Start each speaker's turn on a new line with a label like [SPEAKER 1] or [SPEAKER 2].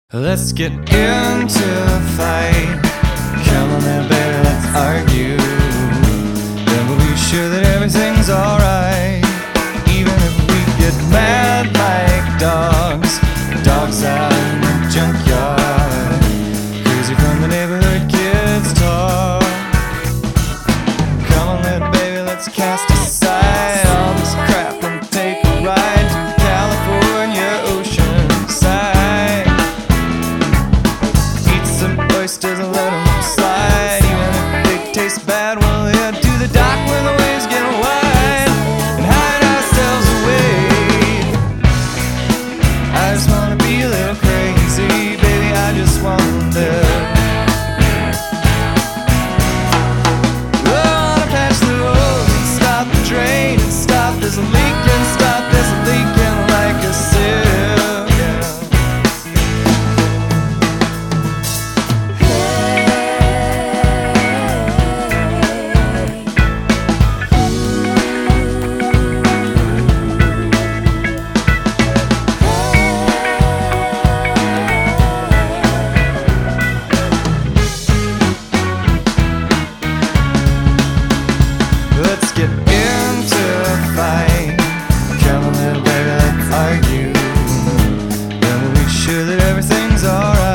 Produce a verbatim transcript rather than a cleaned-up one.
[SPEAKER 1] Let's get into a fight. Come on then, baby, let's argue. Then we'll be sure that everything's alright. Even if we get mad like dogs, dogs out in the junkyard, crazy from the neighborhood kids talk. Come on then, baby, let's cast aside all this crap and take a ride to California Oceanside. Oysters and let them slide. Even if they taste bad, we'll head to the dock when the waves get wide and hide ourselves away. I just wanna be a little crazy, baby, I just wanna live. Oh, I wanna patch the roads and stop the drain and stop this leaking, stop this leaking like a sieve. Let's get into a fight. Come on then, baby, let's argue. Then we'll be sure that everything's alright.